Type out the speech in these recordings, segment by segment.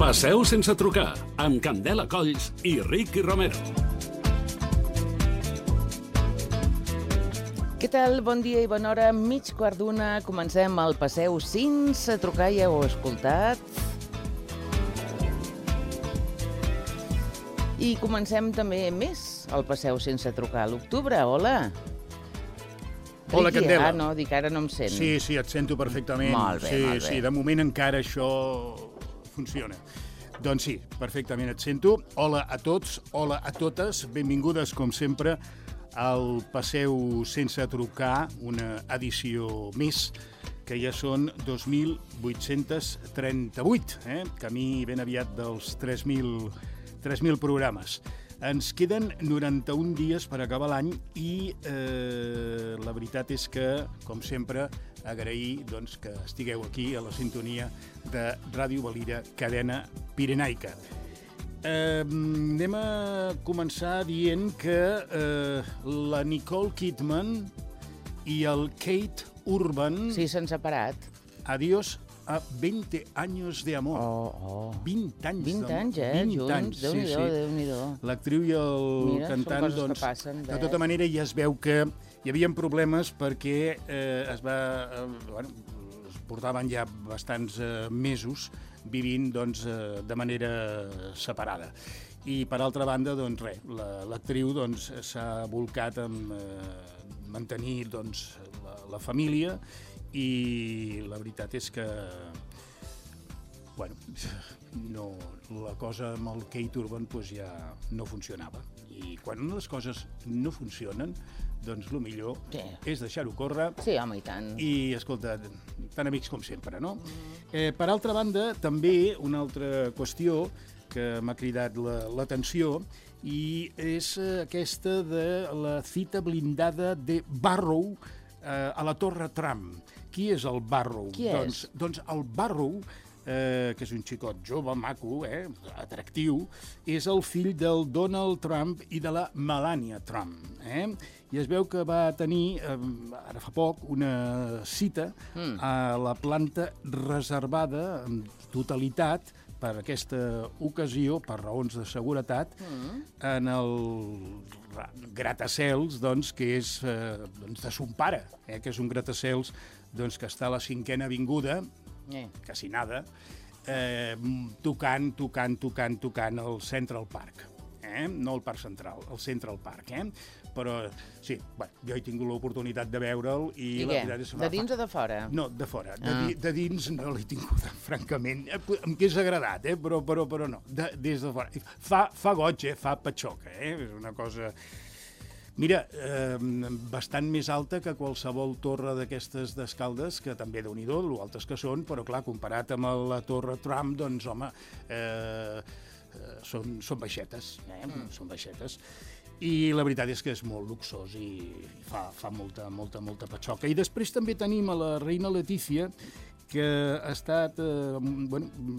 Passeu sense trucar, amb Candela Colls i Ricky Romero. Què tal? Bon dia i bona hora. Mig quart d'una. Comencem el Passeu sense trucar. Ja ho heu escoltat. I comencem també més el Passeu sense trucar a l'octubre. Hola. Hola, Ricky, Candela. no, dic ara no em sent. Sí, et sento perfectament. Molt bé, molt bé. Sí, de moment encara això funciona. Doncs sí, perfectament et sento. Hola a tots, hola a totes. Benvingudes, com sempre, al Passeu sense trucar, una edició més, que ja són 2.838, camí ben aviat dels 3.000 programes. Ens queden 91 dies per acabar l'any i la veritat és que, com sempre, agrair que estigueu aquí a la sintonia de Ràdio Valira, cadena pirenaica. Anem a començar dient que la Nicole Kidman i el Kate Urban... Sí, s'han separat. Adiós a 20 años de amor. 20 anys. 20 anys, junts. Déu-n'hi-do. L'actriu i el cantant, de tota manera, ja es veu que hi havia problemes perquè es portaven ja bastants mesos vivint de manera separada. I, per altra banda, l'actriu s'ha volcat en mantenir la família i la veritat és que la cosa amb el Kate Urban ja no funcionava. I quan les coses no funcionen, el millor és deixar-ho córrer. Sí, home, i tant. I, escolta, tan amics com sempre, no? Per altra banda, també una altra qüestió que m'ha cridat l'atenció i és aquesta de la cita blindada de Barrow a la Torre Trump. Qui és el Barrow? Qui és? Doncs el Barrow, que és un xicot jove, maco, atractiu, és el fill del Donald Trump i de la Melania Trump. I es veu que va tenir, ara fa poc, una cita a la planta reservada en totalitat per aquesta ocasió, per raons de seguretat, en el gratacels, que és de son pare, que és un gratacels que està a la 5ª avinguda, quasi nada, tocant al Central Park. No al Parc Central, al Central Park. Però, sí, jo he tingut l'oportunitat de veure'l i la veritat és que... De dins o de fora? No, de fora. De dins no l'he tingut, francament. Em hauria agradat, però no. Des de fora. Fa goig, fa patxoca. És una cosa... Mira, bastant més alta que qualsevol torre d'aquestes d'Escaldes, que també Déu-n'hi-do, lo altes que són, però clar, comparat amb la Torre Trump, doncs, home, són baixetes, són baixetes. I la veritat és que és molt luxós i fa molta patxoca. I després també tenim a la reina Letícia, que ha estat amb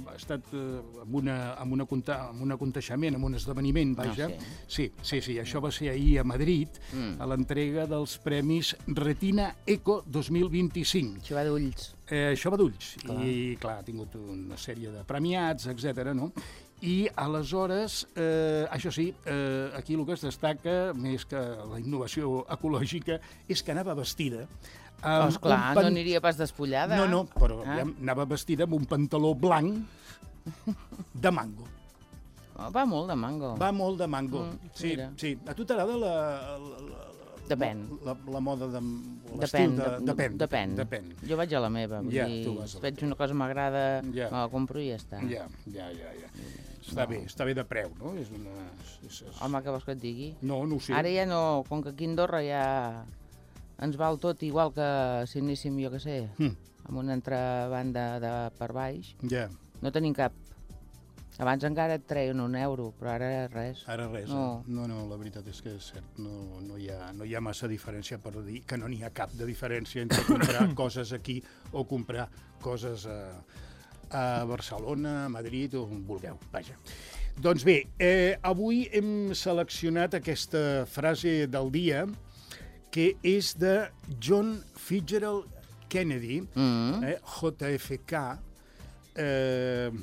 un aconteixement, amb un esdeveniment, vaja. Sí, això va ser ahir a Madrid, a l'entrega dels premis Retina Eco 2025. Això va d'ulls. Això va d'ulls. I, clar, ha tingut una sèrie de premiats, etc. no? I, aleshores, això sí, aquí el que es destaca, més que la innovació ecològica, és que anava vestida... Esclar, no aniria pas despullada. No, però anava vestida amb un pantaló blanc de mango. Va molt de mango. Va molt de mango, sí. A tu t'agrada Depèn. La moda de... Depèn. Jo vaig a la meva. Si veig una cosa m'agrada, me la compro i ja està. Ja. Està bé de preu, no? Home, què vols que et digui? No ho sé. Ara ja no, com que aquí a Andorra ja ens val tot igual que si anéssim, jo què sé, amb una entrebanda per baix. No tenim cap. Abans encara et treien €1, però ara res. Ara res, no, la veritat és que és cert, no hi ha massa diferència, per dir que no n'hi ha cap de diferència entre comprar coses aquí o comprar coses a Barcelona, a Madrid o on vulgueu, vaja. Doncs bé, avui hem seleccionat aquesta frase del dia, que és de John Fitzgerald Kennedy, JFK,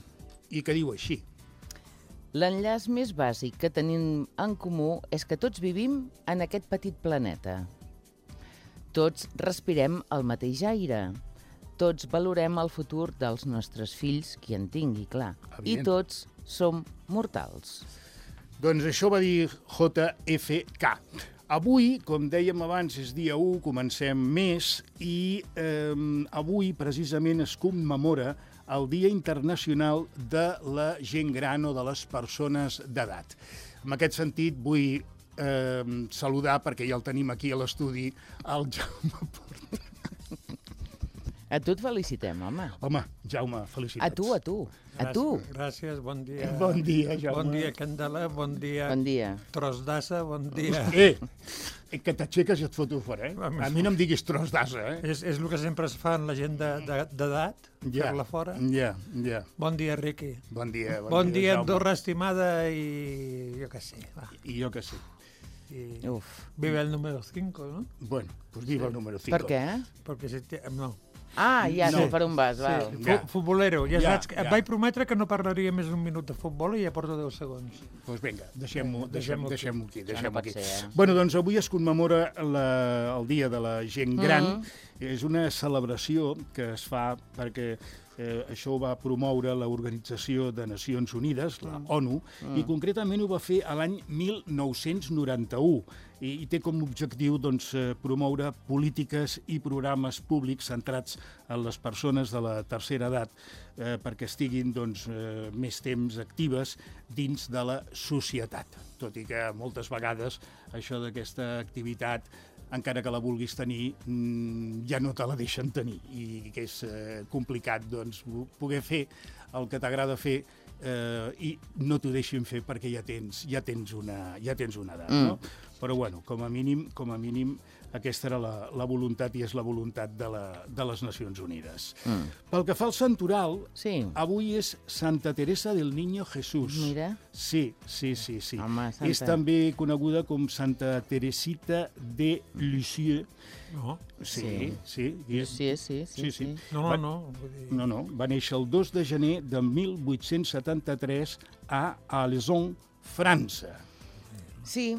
i que diu així. L'enllaç més bàsic que tenim en comú és que tots vivim en aquest petit planeta. Tots respirem el mateix aire. Tots valorem el futur dels nostres fills, qui en tingui, clar. I tots som mortals. Doncs això va dir JFK. Avui, com dèiem abans, és dia 1, comencem mes, i avui precisament es commemora el Dia Internacional de la Gent Gran o de les persones d'edat. En aquest sentit, vull saludar, perquè ja el tenim aquí a l'estudi, el Jaume Porta. A tu et felicitem, home. Home, Jaume, felicitats. A tu. Gràcies, bon dia. Bon dia, Jaume. Bon dia, Candela, bon dia. Bon dia. Tros d'assa, bon dia. Que t'aixeques i et foto fora, eh? A mi no em diguis tros d'asa, eh? És el que sempre es fa en la gent d'edat, fer-la fora. Ja. Bon dia, Riqui. Bon dia, bon dia, Andorra estimada, i jo què sé. I jo què sé. Vive el número 5, ¿no? Bueno, pues viva el número 5. Per què? Perquè no. Ja sé per on vas, val. Futbolero, ja saps. Et vaig prometre que no parlaria més d'un minut de futbol i ja porto 10 segons. Doncs vinga, deixem-ho aquí. Bueno, doncs avui es commemora el Dia de la Gent Gran. És una celebració que es fa perquè això ho va promoure l'Organització de Nacions Unides, la ONU, i concretament ho va fer l'any 1991. I té com a objectiu promoure polítiques i programes públics centrats en les persones de la tercera edat perquè estiguin més temps actives dins de la societat. Tot i que moltes vegades això d'aquesta activitat, encara que la vulguis tenir, ja no te la deixen tenir, i que és complicat poder fer el que t'agrada fer i no t'ho deixin fer perquè ja tens una edat, no? Però bueno, com a mínim aquesta era la voluntat i és la voluntat de les Nacions Unides. Pel que fa al santoral, avui és Santa Teresa del Niño Jesús. Mira. Sí. Home, santa. És també coneguda com Santa Teresita de Lisieux. No. Sí. Sí. No. Va néixer el 2 de gener de 1873 a Alezon, França. Sí.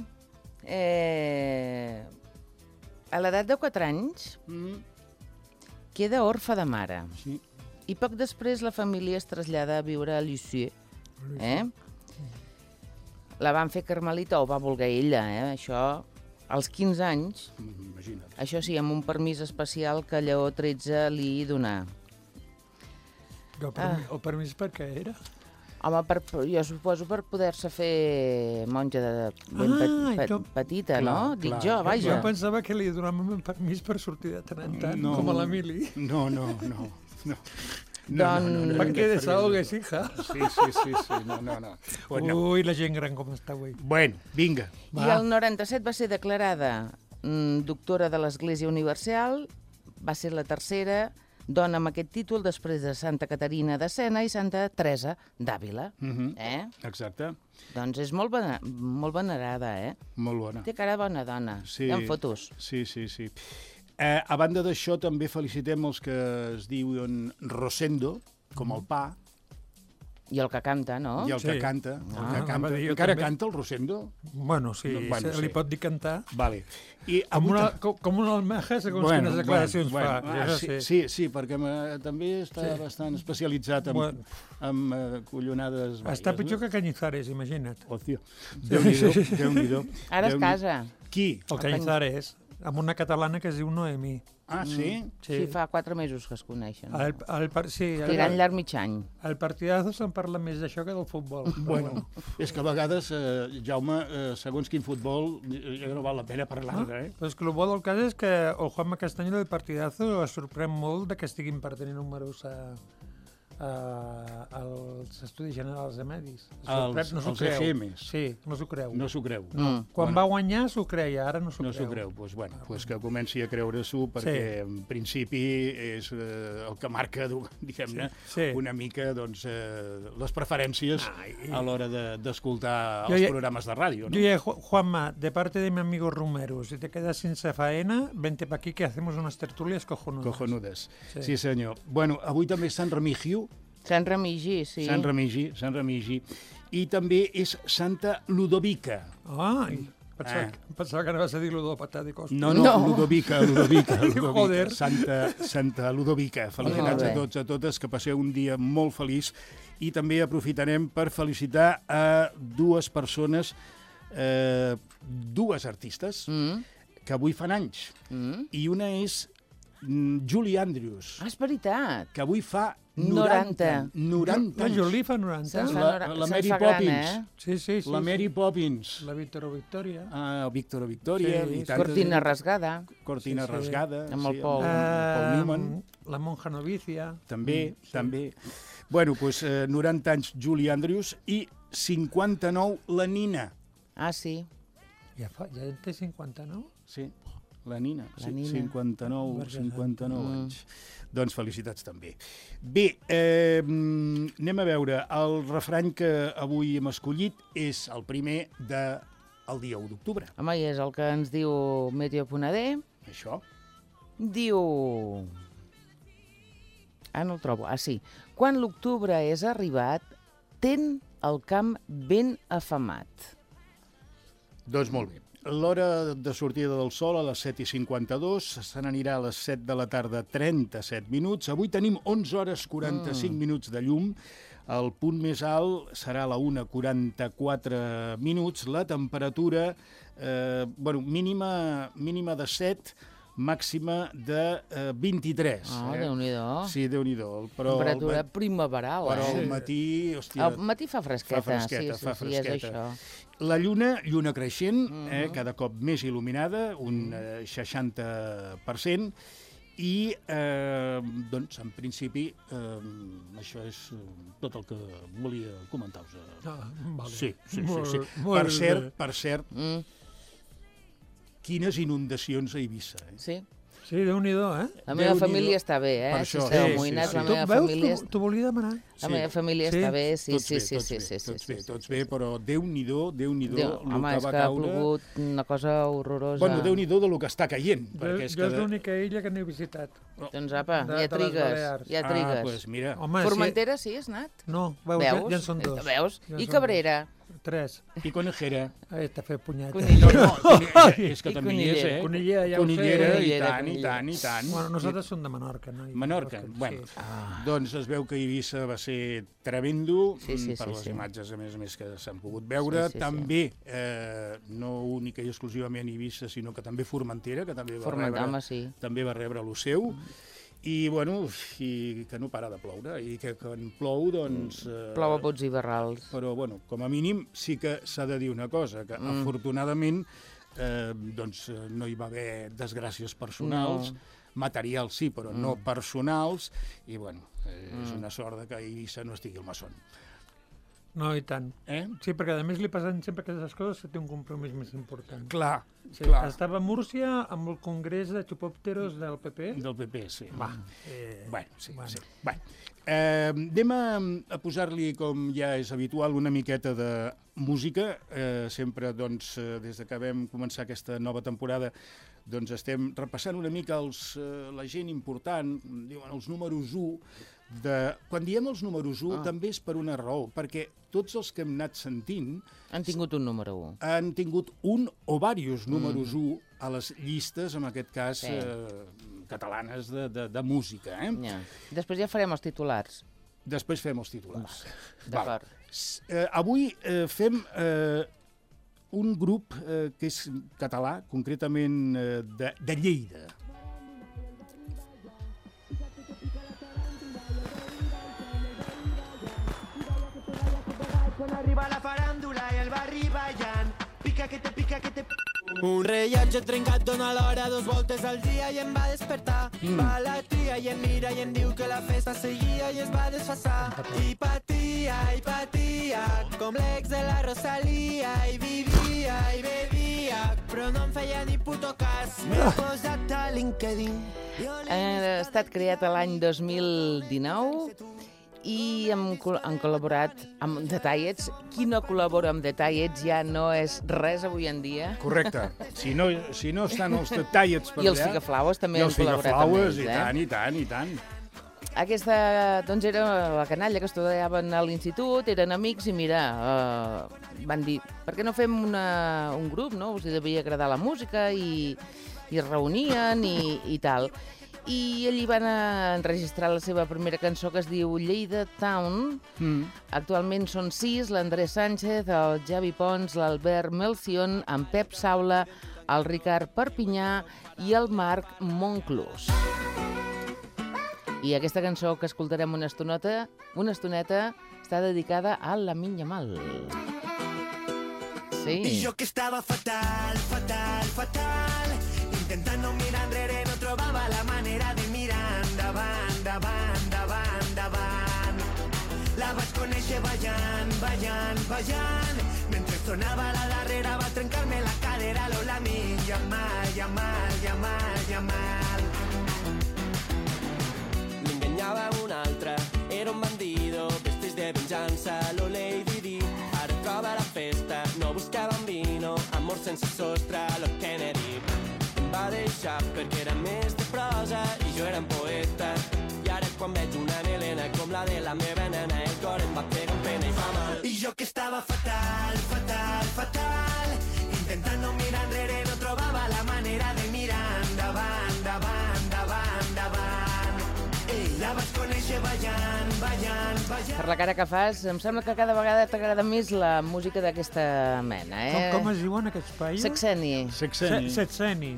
A l'edat de 4 anys queda orfe de mare. Sí. I poc després la família es trasllada a viure a Lisieux. La van fer carmelita, o va voler ella, això, als 15 anys. Imagina't. Això sí, amb un permís especial que Lleó XIII li donà. El permís per què era? Home, jo suposo per poder-se fer monja petita, no? Dic jo, vaja. Jo pensava que li donàvem un permís per sortir de tant en tant, com a l'Emili. No. Perquè desahogues, hija. Sí, no. Ui, la gent gran com està avui. Bueno, vinga. I el 97 va ser declarada doctora de l'Església Universal, va ser la tercera dona amb aquest títol després de Santa Caterina de Sena i Santa Teresa d'Àvila. Exacte. Doncs és molt venerada, Molt bona. Té cara de bona dona. Hi ha fotos. Sí. A banda d'això, també felicitem els que es diuen Rosendo, com el pa. I el que canta, no? I el que canta. Encara canta el Rosendo? Bueno, sí, li pot dir cantar. Vale. Com una almeja, segons quines declaracions fa. Sí, perquè també està bastant especialitzat en collonades velles. Està pitjor que Cañizares, imagina't. Hòstia, Déu-n'hi-do. Ara es casa. Qui? El Cañizares, amb una catalana que es diu Noemí. Ah, sí? Sí, fa 4 mesos que es coneixen. Tirant llarg mig any. Al partidazo se'n parla més d'això que del futbol. Bueno, és que a vegades, Jaume, segons quin futbol, ja no val la pena parlar-ne, Però és que el bo del cas és que el Juanma Castaño del partidazo es sorprèn molt de que estiguin per tenir números als Estudis Generals de Medis. Els EGMs. Sí, no s'ho creu. No s'ho creu. Quan va guanyar s'ho creia, ara no s'ho creu. No s'ho creu, doncs bueno, que comenci a creure-s'ho perquè en principi és el que marca, diguem-ne, una mica les preferències a l'hora d'escoltar els programes de ràdio. Oye, Juanma, de parte de mi amigo Romero, si te quedas sin faena, vente pa aquí que hacemos unas tertulias cojonudas. Cojonudes, sí senyor. Bueno, avui també és Sant Remigio. Sant Remigi, sí. Sant Remigi. I també és Santa Ludovica. Pensava que anaves a dir ludopatà. No, Ludovica. Joder. Santa Ludovica. Felicitats a tots, a totes, que passeu un dia molt feliç. I també aprofitarem per felicitar a dues persones, dues artistes, que avui fan anys. I una és Julie Andrews. És veritat. Que avui fa 90 La anys. Julie fa 90. La Mary Poppins. Sí. La Mary Poppins. La Víctor Victoria. El Víctor Victoria. Cortina rasgada. Cortina rasgada. Amb el Paul Newman. La monja novicia. També. Bueno, doncs 90 anys Julie Andrews i 59 la Nina. Ah, sí. Ja té 59? Sí, la Nina. 59 anys. Doncs felicitats també. Bé, anem a veure. El refrany que avui hem escollit és el primer del dia 1 d'octubre. Home, i és el que ens diu Meteo.d. Això. Diu... no el trobo. Sí. Quan l'octubre és arribat, ten el camp ben afamat. Doncs molt bé. L'hora de sortida del sol a les 7:52, se n'anirà a les 7 de la tarda 37 minuts. Avui tenim 11 hores 45 minuts de llum. El punt més alt serà a la 1:44 minuts. La temperatura mínima de 7, màxima de 23. Déu-n'hi-do. Sí, Déu-n'hi-do. Temperatura primaveral. Però al matí, hòstia... Al matí fa fresqueta. Fa fresqueta. És això. La lluna creixent, cada cop més il·luminada, un 60%, i, doncs, en principi, això és tot el que volia comentar-vos. Sí. Per cert, quines inundacions a Eivissa. Sí, Déu-n'hi-do, La meva família està bé, Per això, si esteu amoïnats, la meva família... T'ho volia demanar. La meva família està bé, sí. Tots bé, però Déu-n'hi-do el que va caure... Home, és que ha plogut una cosa horrorosa. Bueno, Déu-n'hi-do del que està caient. Jo és l'única illa que n'he visitat. Doncs apa, ja trigues. Doncs mira. Formentera sí, has anat? No, veus, ja en són dos. Veus? I Cabrera? 3. I Conejera? T'ha fet punyeta. És que també hi és, Conillera, ja ho sé. Conillera, i tant. Bueno, nosaltres som de Menorca, no? Menorca, bueno. Doncs es veu que Eivissa va ser tremendo, per les imatges, a més que s'han pogut veure. També, no única i exclusivament Eivissa, sinó que també Formentera, que també va rebre lo seu. I, bueno, que no para de ploure, i que quan plou, doncs... Plou a bots i barrals. Però, bueno, com a mínim sí que s'ha de dir una cosa, que afortunadament doncs no hi va haver desgràcies personals, materials sí, però no personals, i, bueno, és una sort que Eivissa no estigui al Maçon. No, i tant. Sí, perquè a més li passen sempre aquestes coses que té un compromís més important. Clar. Estava a Múrcia amb el congrés de xupòpteros del PP. Del PP, sí. Sí. Anem a posar-li, com ja és habitual, una miqueta de música. Sempre, doncs, des que vam començar aquesta nova temporada, doncs estem repassant una mica la gent important, diuen els números 1. Quan diem els números 1 també és per una raó, perquè tots els que hem anat sentint... Han tingut un número 1. Han tingut un o diversos números 1 a les llistes, en aquest cas, catalanes de música. Després ja farem els titulars. Després fem els titulars. D'acord. Avui fem un grup que és català, concretament de Lleida. Quan arriba la faràndula i el barri ballant, pica que te... Un rellotge trencat dona l'hora 2 voltes al dia i em va despertar. Va la tia i em mira i em diu que la festa seguia i es va desfassar. I patia, com l'ex de la Rosalia, i vivia i bevia, però no em feia ni puto cas. M'he posat a LinkedIn. Ha estat creat l'any 2019 i han col·laborat amb Detallets. Qui no col·labora amb Detallets ja no és res avui en dia. Correcte. Si no estan els Detallets per allà... I els Figaflaues també han col·laborat amb ells. I tant. Aquesta, doncs, era la canalla que estudiaven a l'institut, eren amics i mira, van dir, per què no fem un grup, no? Us devia agradar la música i es reunien i tal. I allí van enregistrar la seva primera cançó, que es diu Lleida Town. Actualment són 6, l'Andrés Sánchez, el Javi Pons, l'Albert Melcion, en Pep Saula, el Ricard Perpinyà i el Marc Monclús. I aquesta cançó que escoltarem una estoneta, està dedicada a la Minya Mal. Sí. I jo que estava fatal, fatal, fatal, intentant no mirar enrere, no trobava la manera de mirar endavant, davant, davant, davant. La vaig conèixer ballant, ballant, ballant, mentre sonava la darrera va trencar-me la cadera, Lola Minya Mal, Yamal, Yamal, Yamal. M'enganyava un altre, era un bandido, vestit de venjança, lo Lady Di. Ara troba la festa, no buscava un vino, amor sense sostre, lo Kennedy. Em va deixar perquè era més de prosa i jo era un poeta. I ara quan veig una melena com la de la meva nena, el cor em va pegar un pena i fa mal. I jo que estava fatal, fatal, fatal, intentant no mirar enrere, no trobava la manera de mirar endavant, davant, davant, davant. La vaig conèixer ballant, ballant, ballant. Per la cara que fas, em sembla que cada vegada t'agrada més la música d'aquesta mena, eh? Com es diuen aquests països? Sexeni. Sexeni.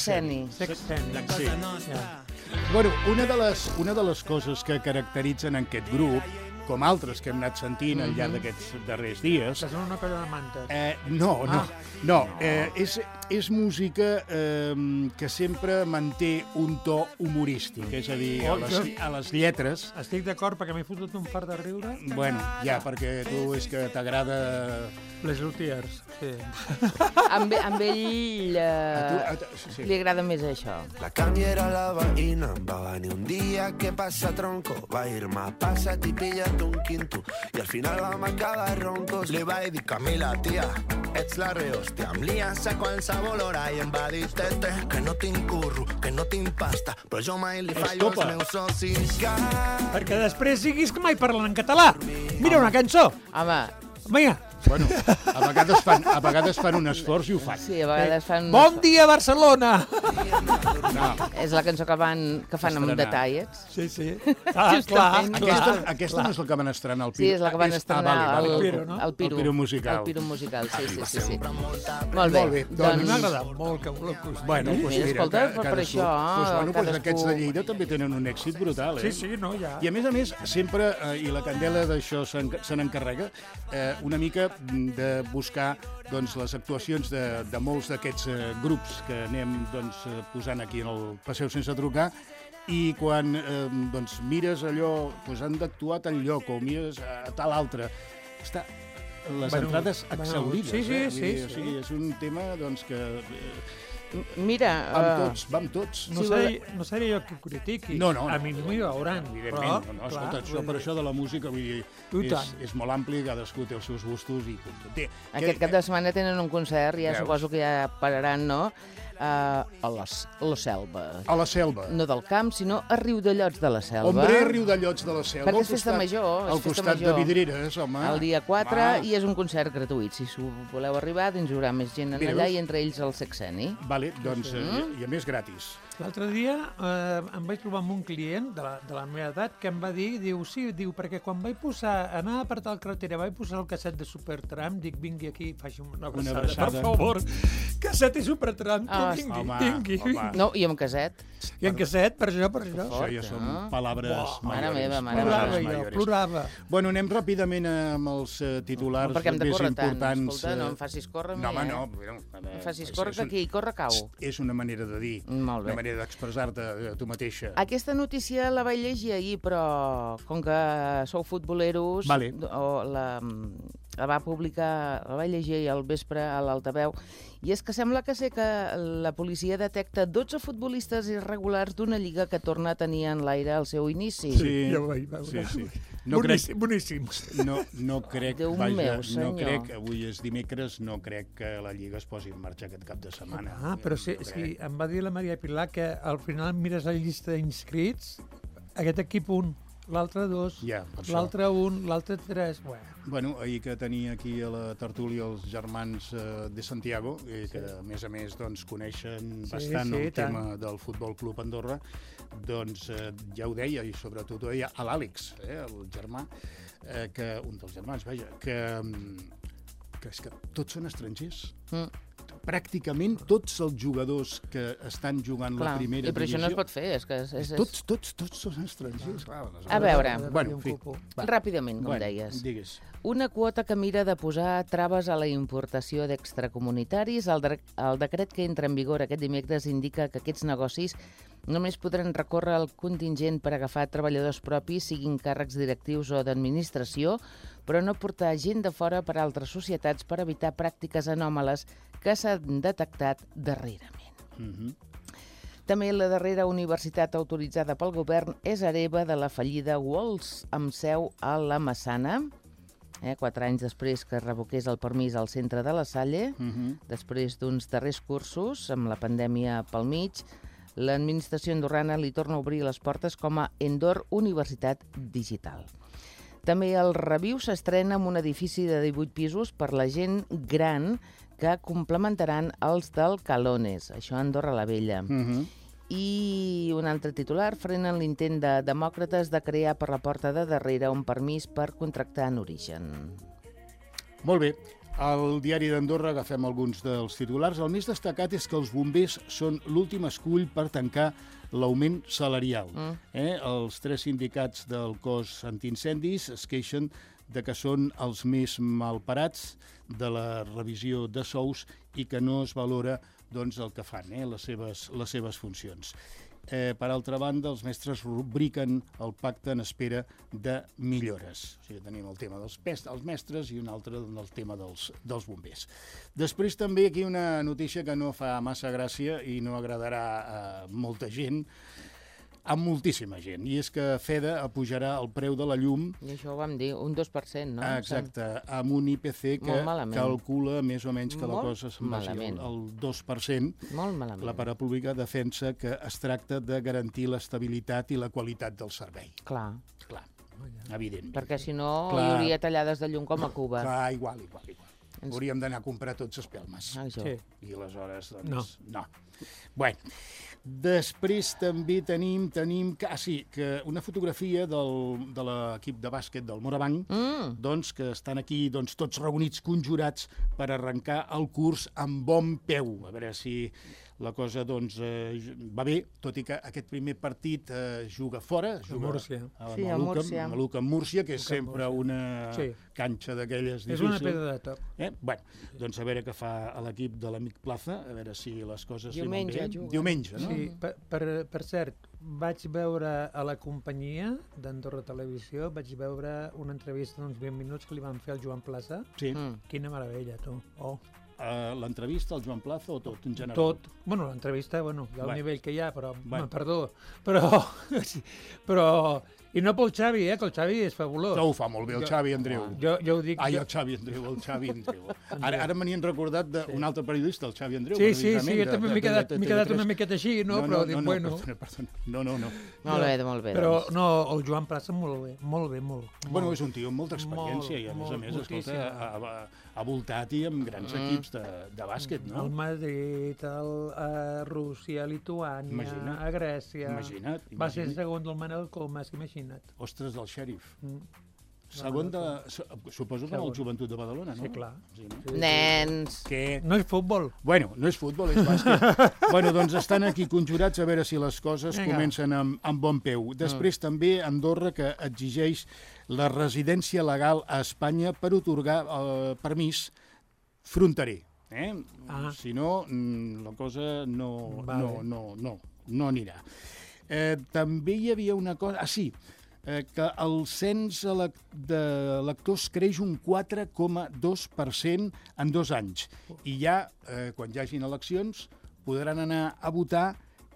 La cosa nostra. Bueno, una de les coses que caracteritzen aquest grup, com altres que hem anat sentint al llarg d'aquests darrers dies... Que són una colla de mantes. No. És música que sempre manté un to humorístic, és a dir, a les lletres... Estic d'acord, perquè m'he fotut un fart de riure. Bueno, ja, perquè tu és que t'agrada... Les lutiers, sí. Amb ell li agrada més això. La cambiera la veïna, va venir un dia, què passa, tronco? Va ir-me, passa-t'hi, pilla't un quinto. I al final vam acabar roncos. Li vaig dir, Camila, tia, ets la rehòstia. Em lies a qualsevol hora i em va dir, tete, que no tinc curro, que no tinc pasta, però jo mai li fallo als meus socis. Perquè després siguis que mai parlen en català. Mira una cançó. Home... Vinga. Bueno, a vegades fan un esforç i ho fan. Sí, a vegades fan... Bon dia, Barcelona! No. És la cançó que fan amb detalls. Sí. Justament. Aquesta no és la que van estrenar al Piro. Sí, és la que van estrenar al Piro musical. El Piro musical, sí. Molt bé. Doncs m'ha agradat molt que ho locus. Bueno, doncs mira, escolta, per això... Aquests de Lleida també tenen un èxit brutal, eh? Sí, no, ja. I a més, sempre, i la Candela d'això se n'encarrega, una mica de buscar les actuacions de molts d'aquests grups que anem posant aquí en el Passeig Sense Trucar, i quan mires allò, han d'actuar a tal lloc, o mires a tal altre, està les entrades exhaurides. Sí. O sigui, és un tema que... Mira... Vam tots. No seré jo que critiqui. No. A mi no m'hi veuran. Evidentment. Escolta, per això de la música, vull dir, és molt ampli, cadascú té els seus gustos i... Aquest cap de setmana tenen un concert, ja suposo que ja pararan, no?, a la Selva. A la Selva. No del camp, sinó a Riudellots de la Selva. Hombre, Riudellots de la Selva. Perquè és festa major. Al costat de Vidreres, home. El dia 4, i és un concert gratuït. Si voleu arribar, doncs hi haurà més gent allà, i entre ells el Sexeni. Vale, doncs, i a més gratis. L'altre dia em vaig trobar amb un client de la meva edat que em va dir, perquè quan vaig anar a apartar el carretera, vaig posar el casset de Supertramp, dic, vingui aquí, faci una abraçada, per favor. Casset i Supertramp, vingui. No, i amb casset. I en casset, per això. Això ja són paraules mayores. Mare meva. Plorava. Bueno, anem ràpidament amb els titulars més importants. Perquè hem de córrer tant. Escolta, no em facis córrer a mi, No, no em facis córrer, que qui corre cau. És una manera de dir. Molt bé. Una manera d'expressar-te tu mateixa. Aquesta notícia la vaig llegir ahir, però com que sou futboleros, la vaig llegir ahir al vespre a l'Altaveu, i és que sembla que la policia detecta 12 futbolistes irregulars d'una lliga que torna a tenir en l'aire al seu inici. Sí, ja ho vaig veure. Sí. Boníssims. No crec, avui és dimecres, no crec que la Lliga es posi en marxa aquest cap de setmana. Però sí, em va dir la Maria Pilar que al final mires la llista d'inscrits Aquest equip 1, l'altre 2, l'altre 1, l'altre 3... Bueno, ahir que tenia aquí a la tertúlia els germans de Santiago, que a més coneixen bastant el tema del Futbol Club Andorra, doncs ja ho deia, i sobretot ho deia a l'Àlex, el germà, un dels germans, vaja, que és que tots són estrangers. Pràcticament tots els jugadors que estan jugant la primera divisió... Però això no es pot fer. Tots són estrangers. A veure, ràpidament, com deies. Digues. Una quota que mira de posar traves a la importació d'extracomunitaris. El decret que entra en vigor aquest dimecres indica que aquests negocis només podran recórrer al contingent per agafar treballadors propis, siguin càrrecs directius o d'administració, però no portar gent de fora per a altres societats per evitar pràctiques anòmales que s'han detectat darrerament. També la darrera universitat autoritzada pel govern és hereva de la fallida Walls, amb seu a la Massana. 4 anys després que revoqués el permís al centre de la Salle, després d'uns darrers cursos, amb la pandèmia pel mig, l'administració andorrana li torna a obrir les portes com a Endor Universitat Digital. També el Reviu s'estrena amb un edifici de 18 pisos per la gent gran que complementaran els del Calones, això a Andorra la Vella. I un altre titular, frenen l'intent de Demòcrates de crear per la porta de darrere un permís per contractar en origen. Molt bé. Al diari d'Andorra agafem alguns dels titulars. El més destacat és que els bombers són l'últim escull per tancar l'augment salarial. Els 3 sindicats del cos antiincendis es queixen de que són els més malparats de la revisió de sous i que no es valora el que fan, les seves funcions. Per altra banda, els mestres rubriquen el pacte en espera de millores. O sigui, tenim el tema dels mestres i un altre el tema dels bombers. Després també aquí una notícia que no fa massa gràcia i no agradarà a molta gent, a moltíssima gent, i és que FEDA apujarà el preu de la llum... I això ho vam dir, un 2%, no? Exacte, amb un IPC que calcula més o menys que la cosa se'n vagi al 2%. Molt malament. La parapública defensa que es tracta de garantir l'estabilitat i la qualitat del servei. Clar, evidentment. perquè si no hi hauria tallades de llum com a Cuba. Clar, igual. Hauríem d'anar a comprar tots espelmes. I aleshores, no. Bueno, després també tenim que una fotografia de l'equip de bàsquet del Morabanc, que estan aquí tots reunits, conjurats, per arrencar el curs amb bon peu. A veure si la cosa va bé, tot i que aquest primer partit juga fora, juga a Maluc, en Múrcia, que és sempre una canxa d'aquelles difícils. És una pedra de toc. Bé, doncs a veure què fa l'equip de l'Amic Plaza, a veure si les coses van bé. Diumenge, no? Sí, per cert, vaig veure a la companyia d'Andorra Televisió, vaig veure una entrevista d'uns 20 minuts que li van fer al Joan Plaza. Sí. Quina meravella, tu. L'entrevista al Joan Plaza o tot, en general? Tot. Bueno, l'entrevista, hi ha el nivell que hi ha, però, perdó. Però... I no pel Xavi, que el Xavi és fabulós. No, ho fa molt bé, el Xavi Andreu. Jo ho dic... Ai, el Xavi Andreu. Ara me n'hi han recordat d'un altre periodista, el Xavi Andreu. Sí, jo també m'he quedat una miqueta així, no? Però dic, bueno... No. Molt bé. Però no, el Joan Plaza molt bé. Bueno, és un tio amb molta experiència i a més, escolta, ha voltat i amb grans equips de bàsquet, no? Al Madrid, a Rússia, a Lituània, a Grècia... Imagina't. Va ser segon del Manel Comas, imagina't. Ostres, del xèrif. Segon de... Suposo que el Joventut de Badalona, no? Sí, clar. Nens! Què? No és futbol. Bueno, no és futbol, és bàsquet. Bueno, doncs estan aquí conjurats a veure si les coses comencen amb bon peu. Després també Andorra, que exigeix la residència legal a Espanya per atorgar permís fronterer. Si no, la cosa no anirà. També hi havia una cosa... que el cens de lectors creix un 4,2% en 2 anys. I ja, quan hi hagin eleccions, podran anar a votar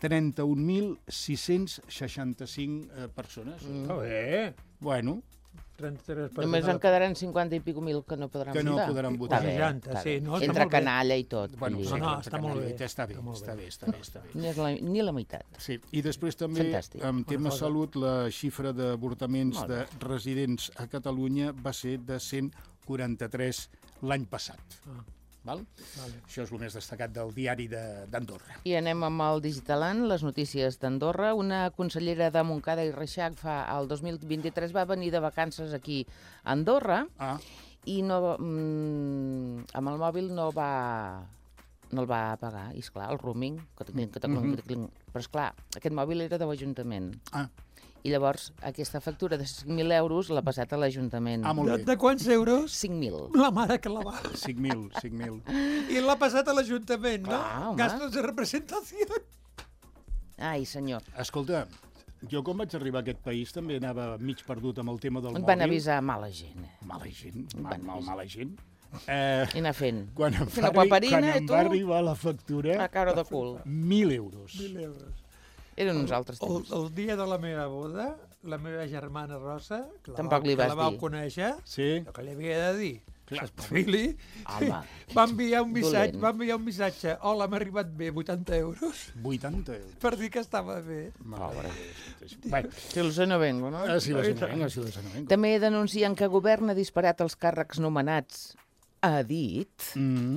31.665 persones. Bé. Bueno, 33 Només en quedaran 50 i pico mil que no podran votar. Que no podran votar. Està bé. Entre canalla i tot. Bueno, està molt bé. Està bé. Ni la meitat. Sí, i després també, en tema salut, la xifra d'avortaments de residents a Catalunya va ser de 143 l'any passat. Val? Això és el més destacat del diari d'Andorra. I anem amb el Digitalant, les notícies d'Andorra. Una consellera de Montcada i Reixac el 2023 va venir de vacances aquí a Andorra i amb el mòbil no el va pagar. I esclar, el roaming, però esclar, aquest mòbil era de l'Ajuntament. I llavors aquesta factura de 5.000 euros l'ha passat a l'Ajuntament. De quants euros? 5.000. La mare que la va. 5.000. I l'ha passat a l'Ajuntament, no? Gastos de representació. Ai, senyor. Escolta, jo quan vaig arribar a aquest país també anava mig perdut amb el tema del mòbil. Van avisar mala gent. Mala gent? Mala gent? I anar fent. Quan em va arribar la factura... A cara de cul. 1.000 euros. 1.000 euros. Eren uns altres temps. El dia de la meva boda, la meva germana Rosa, que la vau conèixer, el que li havia de dir, s'espavili, va enviar un missatge. Hola, m'ha arribat bé, 80 euros. 80 euros? Per dir que estava bé. Pobre. Si el no vengo, no? Si el no vengo. També denuncien que el govern ha disparat els càrrecs nomenats a dit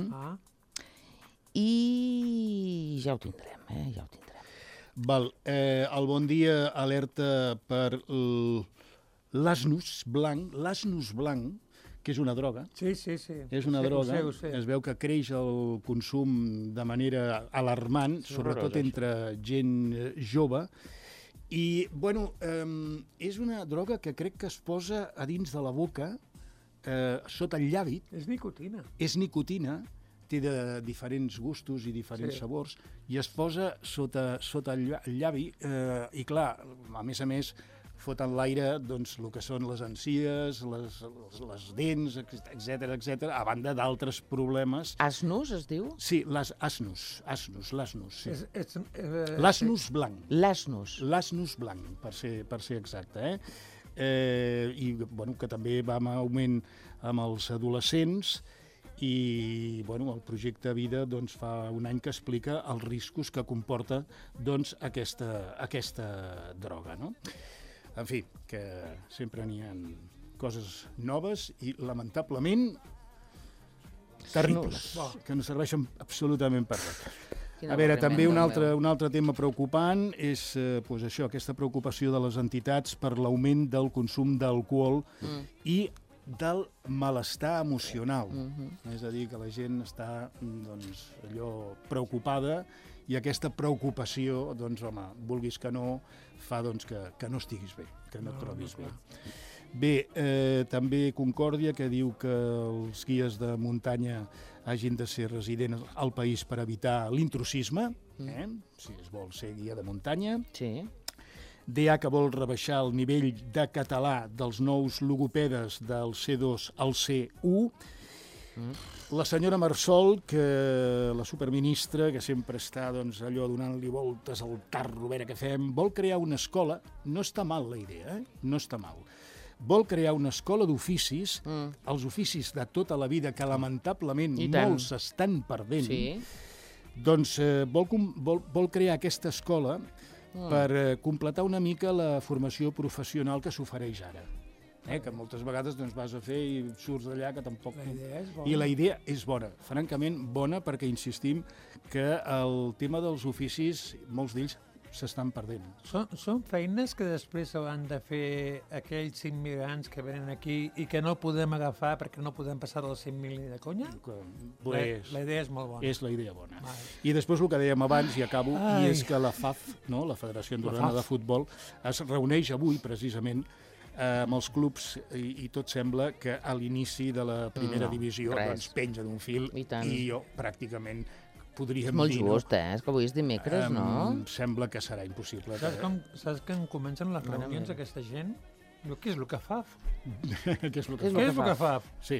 i ja ho tindrem, ja ho tindrem. El Bon Dia alerta per l'asnus blanc, que és una droga. Sí. És una droga. Es veu que creix el consum de manera alarmant, sobretot entre gent jove. I, bueno, és una droga que crec que es posa a dins de la boca, sota el llavi. És nicotina. És nicotina. Té de diferents gustos i diferents sabors, i es posa sota el llavi, i clar, a més, foten l'aire doncs, el que són les encies, les dents, etc., a banda d'altres problemes. Asnus, es diu? Sí, l'asnus. L'asnus blanc. L'asnus blanc, per ser exacte. I bueno, que també va en augment amb els adolescents. I el projecte Vida fa un any que explica els riscos que comporta aquesta droga. En fi, que sempre n'hi ha coses noves i, lamentablement, terribles, que no serveixen absolutament per res. A veure, també un altre tema preocupant és això, aquesta preocupació de les entitats per l'augment del consum d'alcohol i del malestar emocional. És a dir, que la gent està allò preocupada i aquesta preocupació, home, vulguis que no, fa que no estiguis bé, que no et trobis bé. Bé, també Concòrdia, que diu que els guies de muntanya hagin de ser residents al país per evitar l'intrusisme, si es vol ser guia de muntanya. Sí. DA, que vol rebaixar el nivell de català dels nous logopedes del C2 al C1. La senyora Marsol, la superministra, que sempre està allò donant-li voltes al carro, a veure què fem, vol crear una escola. No està mal la idea, no està mal. Vol crear una escola d'oficis, els oficis de tota la vida, que lamentablement molts s'estan perdent. Doncs vol crear aquesta escola per completar una mica la formació professional que s'ofereix ara. Que moltes vegades vas a fer i surts d'allà que tampoc... I la idea és bona, francament bona, perquè insistim que el tema dels oficis, molts d'ells s'estan perdent. Són feines que després han de fer aquells immigrants que venen aquí i que no podem agafar perquè no podem passar dels 100.000 ni de conya? La idea és molt bona. És la idea bona. I després el que dèiem abans, i acabo, i és que la FAF, la Federació Andorrana de Futbol, es reuneix avui precisament amb els clubs i tot sembla que a l'inici de la primera divisió penja d'un fil i jo pràcticament podríem dir... Molt just, és que avui és dimecres, no? Sembla que serà impossible. Saps que em comencen les reunions aquesta gent? Què és el que fa? Què és el que fa? Sí.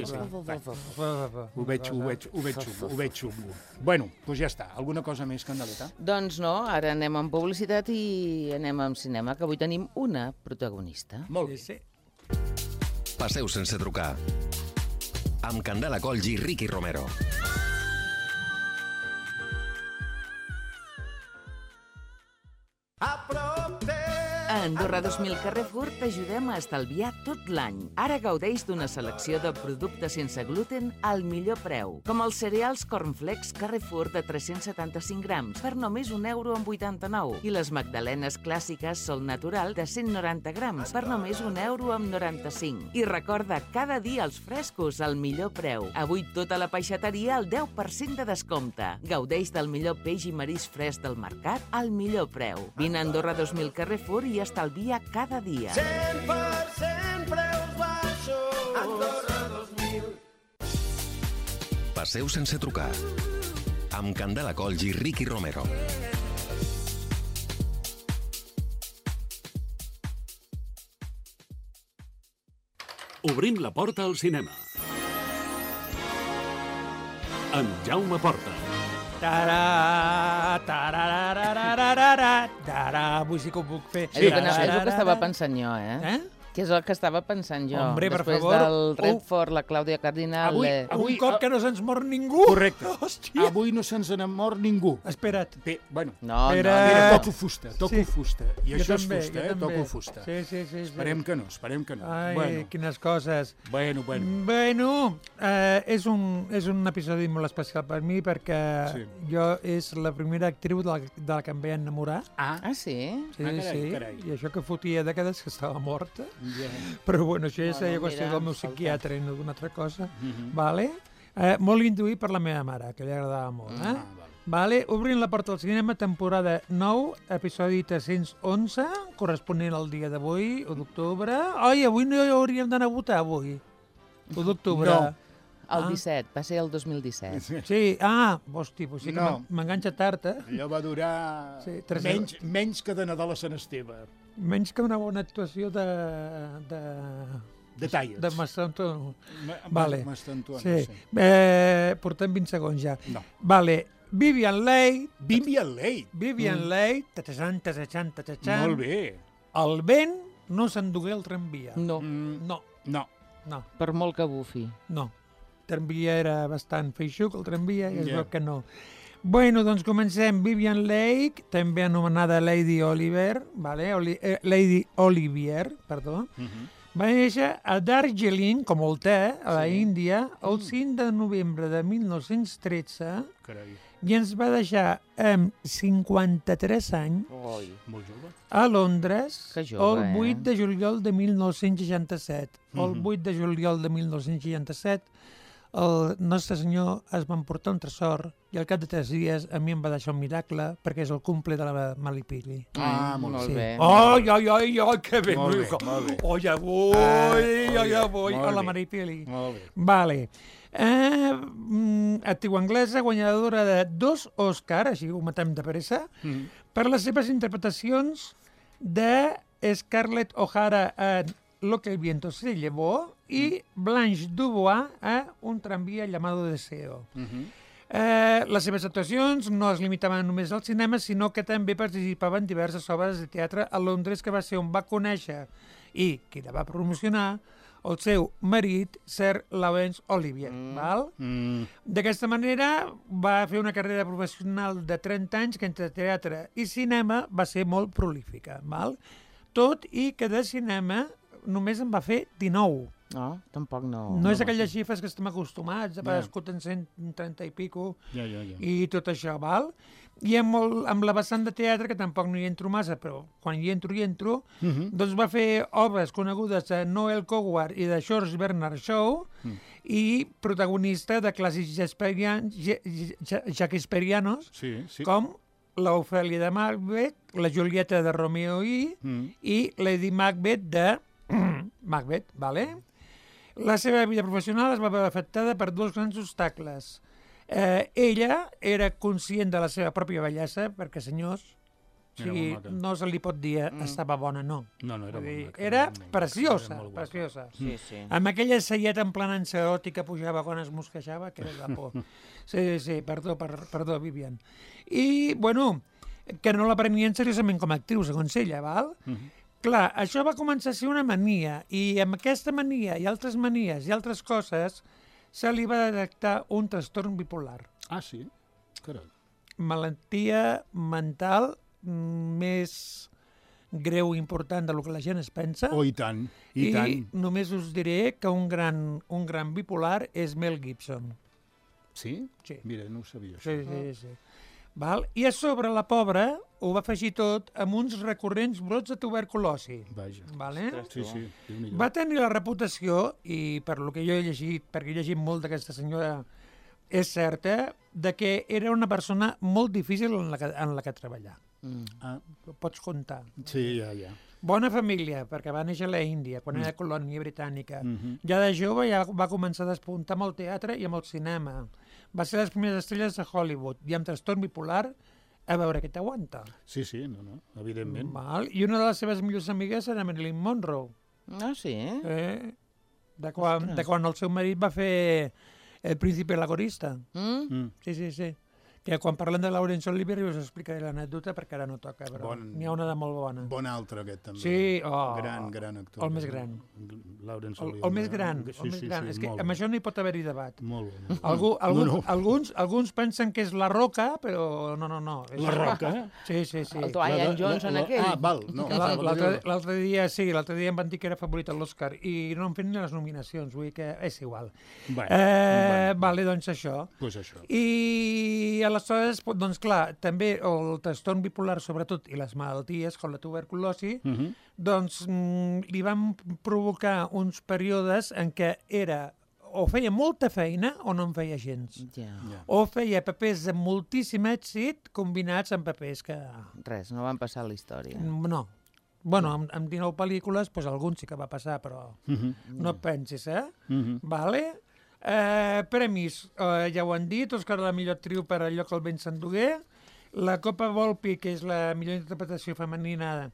Ho veig xungo. Bueno, doncs ja està. Alguna cosa més, Candeleta? Doncs no, ara anem amb publicitat i anem amb cinema, que avui tenim una protagonista. Molt bé. Passeu sense trucar. Amb Candela Colls i Ricky Romero. A Andorra 2000 Carrefour t'ajudem a estalviar tot l'any. Ara gaudeix d'una selecció de productes sense gluten al millor preu, com els cereals Cornflakes Carrefour de 375 grams per només €1,89 i les magdalenes clàssiques Sol Natural de 190 grams per només €1,95. I recorda, cada dia els frescos al millor preu. Avui tota la peixateria al 10% de descompte. Gaudeix del millor peix i marisc fresc del mercat al millor preu. Vine a Andorra 2000 Carrefour i estalvia cada dia. 100% preus baixos. Andorra 2000. Passeu sense trucar. Amb Candela Colls i Ricky Romero. Obrim la porta al cinema. Amb Jaume Porta. Avui sí que ho puc fer. És el que estava pensant jo, Que és el que estava pensant jo. Hombre, per Després favor. del Redford, la Clàudia Cardinal... Un cop que no se'ns mor ningú. Correcte. Hòstia. Avui no se'ns n'ha mort ningú. Espera't. Bé, bueno, No, mira, toco fusta. Sí. I Jo això és també, fusta, jo també. toco fusta. Sí. Esperem que no. Ai, quines coses. Bueno. Bueno, és un episodi molt especial per mi perquè jo és la primera actriu de la que em vaig enamorar. Ah, sí? Carai. I això que fotia dècades que estava morta. Ja. Però bueno, això ja seria qüestió del meu psiquiatre i no d'una altra cosa. Vale? Molt induït per la meva mare, que li agradava molt. Vale? Obrint la porta al cinema, temporada 9, episodi 311, corresponent al dia d'avui, 1 d'octubre. Ai, avui no hauríem d'anar a votar, avui. 1 d'octubre. No. El 17, va ser el 2017. Sí, hosti, pues sí que m'enganxa tard, Allò va durar menys que de Nadal a Sant Esteve. Menys que una bona actuació de Detalles. De Mastantuono. Vale. Sí. Portem 20 segons ja. No. Vale. Vivian Leigh. Vivian Leigh. Molt bé. El vent no s'endugué el tramvia. No. Per molt que bufi. No. El tramvia era bastant feixuc, el tramvia, i es veu que no. Bueno, doncs comencem. Vivian Leigh, també anomenada Lady Olivier, va néixer a Darjeeling, com el té, a la Índia, el 5 de novembre de 1913, i ens va deixar amb 53 anys a Londres el 8 de juliol de 1967. El 8 de juliol de 1967 el nostre senyor es va emportar un tresor i al cap de 3 dies a mi em va deixar un miracle perquè és el cumple de la Malipili. Molt bé. Ai, que bé. Molt bé. Ja vull a la Malipili. Molt bé. Vale. Actriu anglesa, guanyadora de 2 Òscar, així ho matem de pressa, per les seves interpretacions de Scarlett O'Hara en Lo que el viento se llevó y Blanche Dubois a Un tranvía llamado Deseo. Les seves actuacions no es limitaven només al cinema, sinó que també participava en diverses obres de teatre a Londres, que va ser on va conèixer i qui la va promocionar el seu marit, Sir Laurence Olivier. D'aquesta manera va fer una carrera professional de 30 anys que entre teatre i cinema va ser molt prolífica. Tot i que de cinema només en va fer 19. No, tampoc no. No és aquelles xifres que estem acostumats, ha aparegut en 130 i pico i tot això, val? I amb la vessant de teatre, que tampoc no hi entro massa, però quan hi entro, doncs va fer obres conegudes de Noel Coward i de George Bernard Shaw i protagonista de clàssics shakespearianos com l'Ofèlia de Macbeth, la Julieta de Romeo i Lady Macbeth de Macbeth, vale? La seva vida professional es va veure afectada per 2 grans obstacles. Ella era conscient de la seva pròpia bellesa, perquè, senyors, no se li pot dir estava bona, no. No, era bona. Era preciosa. Amb aquella seieta en plan eròtica pujava quan es mosquejava, que era de por. Sí, perdó, Vivian. I, bueno, que no la prenien seriosament com a actriu, segons ella, val? Clar, això va començar a ser una mania, i amb aquesta mania i altres manies i altres coses se li va detectar un trastorn bipolar. Ah, sí? Carai. Malaltia mental més greu i important del que la gent es pensa. Oh, i tant, i tant. I només us diré que un gran bipolar és Mel Gibson. Sí? Sí. Mira, no ho sabia, això. Sí. Val? I a sobre la pobra ho va afegir tot amb uns recurrents brots de tuberculosi. Vaja. Vale? Sí. Va tenir la reputació, i per lo que jo he llegit, perquè he llegit molt d'aquesta senyora, és certa, de que era una persona molt difícil en la que treballar. Pots comptar. Sí, ja. Bona família, perquè va néixer a l'Índia, quan era colònia britànica. Ja de jove ja va començar a despuntar amb el teatre i amb el cinema. Va ser les primeres estrelles de Hollywood, i amb trastorn bipolar, a veure què t'aguanta. Sí, no, evidentment. Val? I una de les seves millors amigues era Marilyn Monroe. Ah, sí? De quan el seu marit va fer El príncipe laborista. Sí. Que quan parlem de Laurence Olivier us explicaré l'anècdota perquè ara no toca, però n'hi ha una de molt bona. Bon altre, aquest, també. Sí, Gran actor. El més gran. Laurence Olivier. El més gran. És que amb això no hi pot haver-hi debat. Molt bé. Alguns pensen que és La Roca, però no. La Roca? Sí. El Dwayne Johnson aquell. Ah, val. No. L'altre dia em van dir que era favorit a l'Oscar i no han fet ni les nominacions, vull dir que és igual. Vale, doncs això. Pues això. I aleshores, doncs clar, també el trastorn bipolar, sobretot, i les malalties, com la tuberculosi, doncs li van provocar uns períodes en què o feia molta feina o no en feia gens. O feia papers amb moltíssim èxit combinats amb papers que... Res, no van passar a la història. No. Bueno, amb 19 pel·lícules, doncs algun sí que va passar, però no et pensis, Vale? Premis, ja ho han dit, Òscar a la millor actriu per Allò que el vent s'endugué, la Copa Volpi, que és la millor interpretació femenina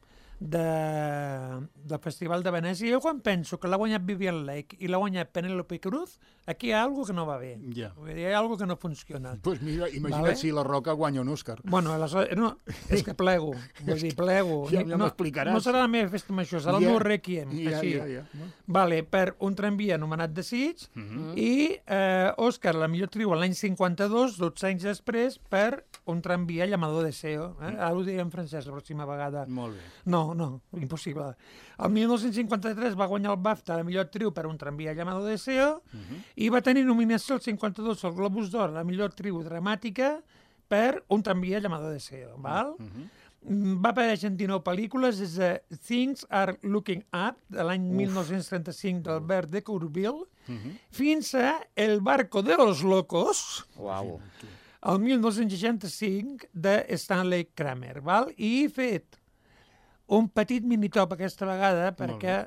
del Festival de Venècia. Jo quan penso que l'ha guanyat Vivien Leigh i l'ha guanyat Penélope Cruz, aquí hi ha alguna que no va bé. Hi ha alguna que no funciona. Doncs mira, imagina't si la Roca guanya un Òscar. Bueno, no, és que plego. Vull dir, plego. Ja m'explicaràs. No serà la meva festa major, serà el meu requiem. Així. Vale, per Un tramvia anomenat Desig i Òscar, la millor actriu, l'any 52, 12 anys després, per Un tramvia llamador Deseo. Ara ho diré en francès la pròxima vegada. Molt bé. No, impossible. El 1953 va guanyar el BAFTA, la millor actriu, per Un tramvia llamado Deseo, i va tenir nominació el 52 al Globus d'Or, la millor actriu dramàtica, per Un tramvia llamado Deseo. Val? Va aparèixer en 19 pel·lícules, des de Things Are Looking Up, de l'any 1935, d'Albert de Courville, fins a El barco de los locos, el 1965, de Stanley Kramer. Val? I he fet un petit minitop aquesta vegada perquè,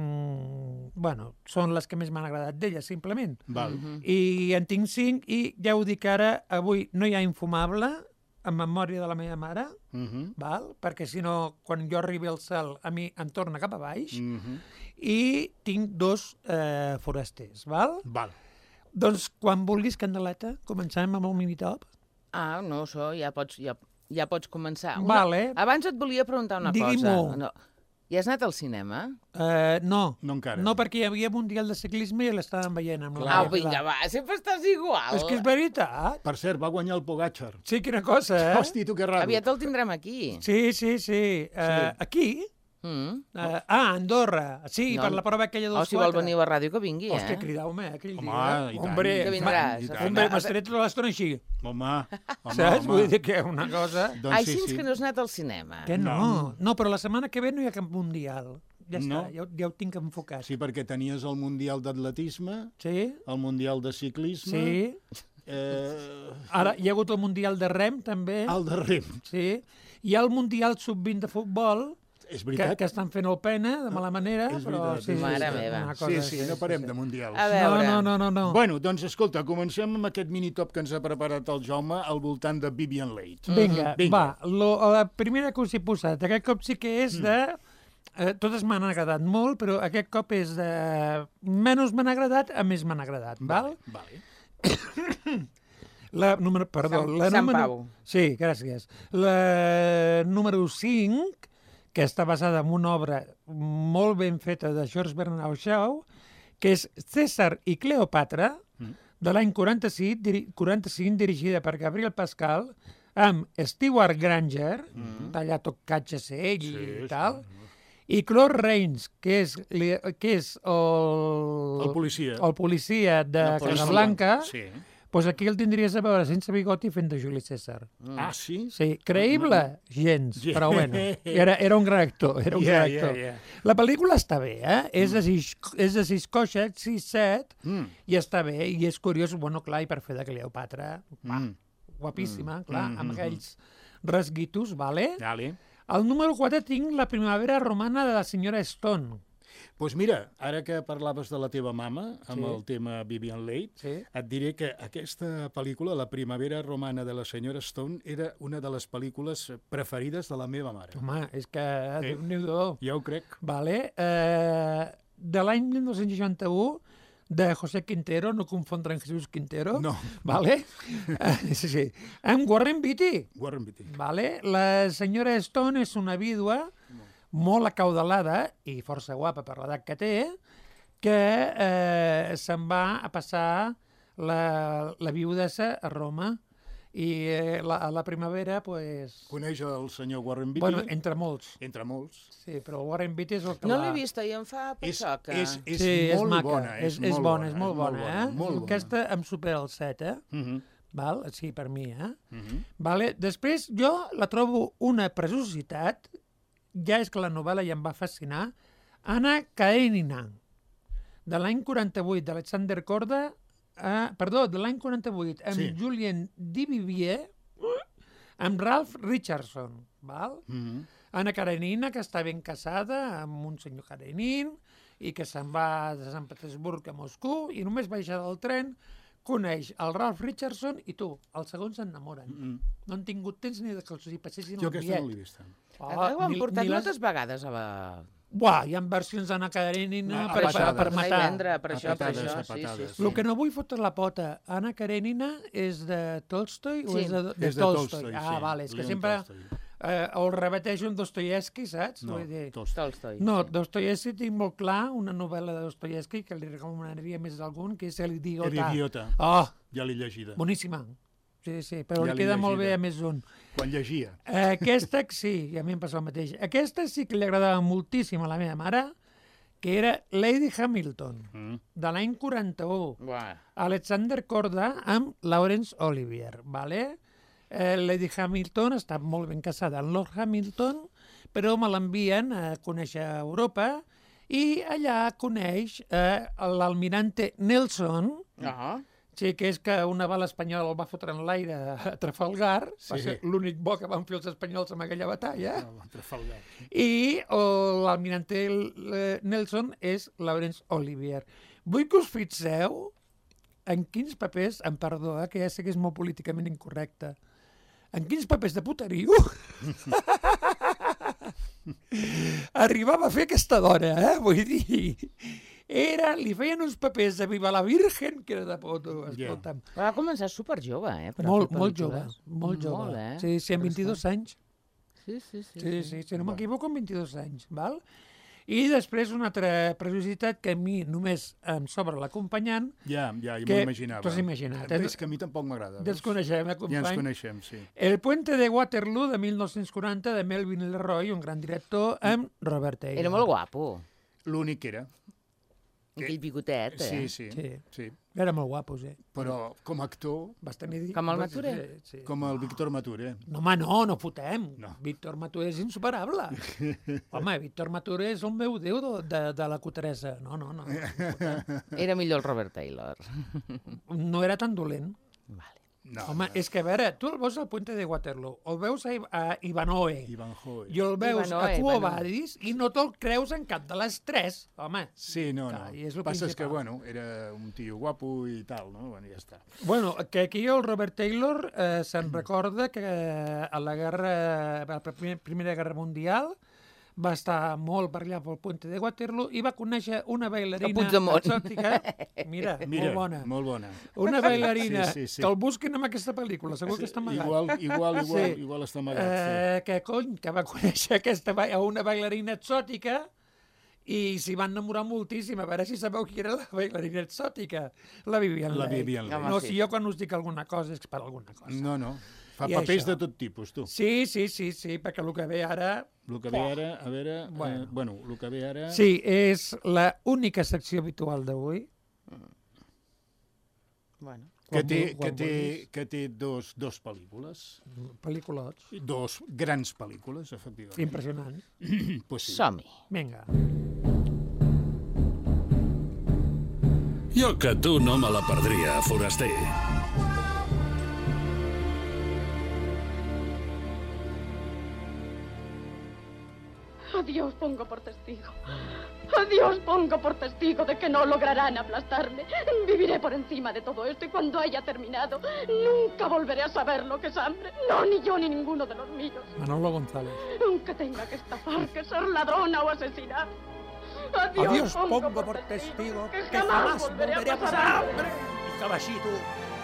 són les que més m'han agradat d'elles, simplement. I en tinc 5 i ja ho dic ara, avui no hi ha infumable, en memòria de la meva mare, perquè si no, quan jo arribi al cel, a mi em torna cap a baix, i tinc 2 forasters. Doncs quan vulguis, Candeleta, començarem amb el minitop. No, això ja pots començar. Abans et volia preguntar una cosa. Digui-m'ho. I has anat al cinema? No. No encara. No, perquè hi havia Mundial de Ciclisme i l'estàvem veient. Vinga, va, sempre estàs igual. És que és veritat. Per cert, va guanyar el Pogačar. Sí, quina cosa, Hosti, tu que raro. Aviat el tindrem aquí. Sí. Aquí? Andorra. Sí, per la prova aquella dels 4. Si vol venir a la ràdio, que vingui, Hòstia, cridau-me aquell dia. Home, que vindràs. M'has tret tota l'estona així. Home. Saps? Vull dir que una cosa... Així que no has anat al cinema. Que no. No, però la setmana que ve no hi ha cap mundial. Ja està, ja ho tinc enfocat. Sí, perquè tenies el Mundial d'Atletisme, el Mundial de Ciclisme... Sí. Ara hi ha hagut el Mundial de Rem, també. El de Rem. Sí. Hi ha el Mundial Sub-20 de futbol, que estan fent el pena, de mala manera, però... Mare meva. Sí, no parem de Mundials. A veure... No. Bueno, doncs escolta, comencem amb aquest minitop que ens ha preparat el Jaume al voltant de Vivien Leigh. Vinga, va. La primera que us he posat, aquest cop sí que és de... Totes m'han agradat molt, però aquest cop és de... Menys m'han agradat a més m'han agradat, val? Sant Pau. Sí, gràcies. La número 5, que està basada en una obra molt ben feta de Georges Bernard Shaw, que és César i Cleopatra, de l'any 45, dirigida per Gabriel Pascal, amb Stewart Granger, allà tot catxa ell i tal, i Claude Rains, que és el policia de Casablanca, doncs aquí el tindries a veure sense bigoti fent de Juli César. Ah, sí? Sí, creïble, gens, però bueno, era un gran actor, La pel·lícula està bé, és de 6 coixes, 6-7, i està bé, i és curiós, bueno, clar, i per fer de Cleopatra, guapíssima, clar, amb aquells rasguitos, vale? Al número 4 tinc La primavera romana de la senyora Stone. Doncs mira, ara que parlaves de la teva mama, amb el tema Vivian Leigh, et diré que aquesta pel·lícula, La primavera romana de la senyora Stone, era una de les pel·lícules preferides de la meva mare. Home, és que... Déu-n'hi-do. Ja ho crec. Vale. De l'any 1961, de José Quintero, no confondre amb Jesús Quintero. No. Vale? Sí. Amb Warren Beatty. Warren Beatty. Vale? La senyora Stone és una vídua molt acaudalada i força guapa per l'edat que té, que se'n va a passar la viudesa a Roma. I a la primavera, pues... Coneix el senyor Warren Beatty? Bueno, entre molts. Entre molts. Sí, però el Warren Beatty és el que no l'he vista i em fa pensar que... És molt bona. És molt bona. Aquesta em supera el 7, Val? Sí, per mi, Vale? Després, jo la trobo una preciositat, ja és que la novel·la ja em va fascinar, Anna Karenina, de l'any 48, d'Alexander Korda, de l'any 48, amb Julien Duvivier, amb Ralph Richardson, val? Anna Karenina, que està ben casada amb un senyor Karenin i que se'n va de Sant Petersburg a Moscou i només baixar del tren coneix el Ralph Richardson i tu, els segons s'enamoren. No han tingut temps ni que els hi passessin el bitllet. Jo aquesta no l'he vista. Ho han portat moltes vegades a la... Buah, hi ha versions d'Anna Karenina per matar. Per això. El que no vull fotre la pota, Anna Karenina és de Tolstoi o és de Tolstoi? Ah, vale, és que sempre el rebatejo en Dostoyevsky, saps? No, Tolstoi. No, Dostoyevsky tinc molt clar, una novel·la de Dostoyevsky que li recomanaria més d'algun, que és El idiota. El idiota. Oh! Ja l'he llegida. Boníssima. Sí, però li queda molt bé a més un. Quan llegia. Aquesta, sí, a mi em passa el mateix. Aquesta sí que li agradava moltíssim a la meva mare, que era Lady Hamilton, de l'any 41. Alexander Korda amb Laurence Olivier, vale? Lady Hamilton està molt ben casada amb Lord Hamilton, però me l'envien a conèixer Europa i allà coneix l'almirante Nelson, sí, que és que un naval espanyol el va fotre en l'aire a Trafalgar, va ser l'únic bo que van fer els espanyols en aquella batalla, i l'almirante Nelson és Laurence Olivier. Vull que us fixeu en quins papers, em perdó, que ja sé que és molt políticament incorrecte, en quins papers de puterio arribava a fer aquesta dona, vull dir... li feien uns papers de Viva la Virgen, que era de poto, escolta'm. Va començar super jove, Molt jove. Sí, amb 22 anys. Sí, si no m'equivoco, amb 22 anys, val? I després una altra preciositat que a mi només em sobra l'acompanyant... Ja m'ho imaginava. T'ho has imaginat. És que a mi tampoc m'agrada. Ja ens coneixem, company? Ja ens coneixem, sí. El puente de Waterloo, de 1940, de Melvin Leroy, un gran director, amb Robert Taylor. Era molt guapo. L'únic que era. Aquell bigotet, Sí. Era molt guapo, Però com a actor... Com el Maturé? Com el Víctor Maturé. No, home, no fotem. Víctor Maturé és insuperable. Home, Víctor Maturé és el meu déu de la Coteresa. No. Era millor el Robert Taylor. No era tan dolent. Vale. Home, és que a veure, tu el veus al Puente de Waterloo, el veus a Ivanhoe, i el veus a Quo Vadis i no te'l creus en cap de les tres, home. Sí, no. Passa que, era un tio guapo i tal, no? Ja està. Bueno, que aquí el Robert Taylor se'n recorda que a la Primera Guerra Mundial va estar molt per allà pel Puente de Waterloo i va conèixer una bailarina Puigdemont. exòtica. Mira, molt bona. Molt bona. Una bailarina, Sí. que el busquin en aquesta pel·lícula, segur que està amagat. Igual està amagat. Que va conèixer una bailarina exòtica i s'hi van enamorar moltíssim. A veure si sabeu qui era la bailarina exòtica. La Vivien Leigh. No, si jo quan us dic alguna cosa és per alguna cosa. No. Fa papers de tot tipus, tu. Sí, perquè el que ve ara... El que ve ara, a veure... Bueno, el que ve ara... Sí, és la única secció habitual d'avui. Bueno. Que té dos pel·lícules. Pel·lículots. Dos grans pel·lícules, efectivament. Impressionant. Pues sí. Som-hi. Vinga. Jo que tu no me la perdria, foraster. A Dios pongo por testigo. A Dios pongo por testigo de que no lograrán aplastarme. Viviré por encima de todo esto y cuando haya terminado, nunca volveré a saber lo que es hambre. No, ni yo ni ninguno de los míos. Manolo González. Aunque tenga que estafar, que ser ladrona o asesinar. A Dios pongo por testigo que jamás volveré a pasar hambre. I que va així, tu.